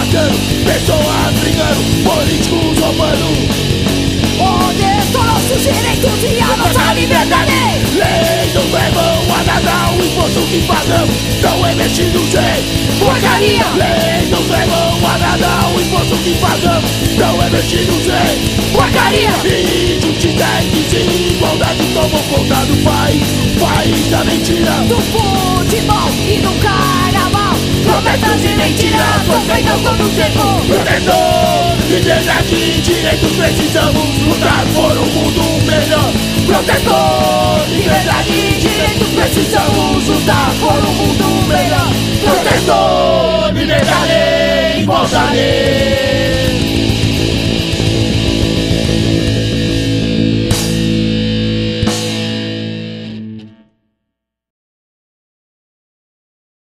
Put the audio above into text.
matando, pessoas brigando, políticos roubando. Onde estão nossos direitos e a nossa liberdade? Leis não levam a nada, o imposto que pagamos não é mexido sem porcaria. Leis não levam a nada, o imposto que pagamos não é mexido sem porcaria. Injustiça e desigualdade tomam conta do país da mentira. Do futebol e do carnaval, promessas e mentiras foi feita todo o tempo. Protetor, liberdade e direitos, precisamos lutar por um mundo melhor. Protetor, liberdade e direitos, precisamos lutar por um mundo melhor. Protetor, liberdade.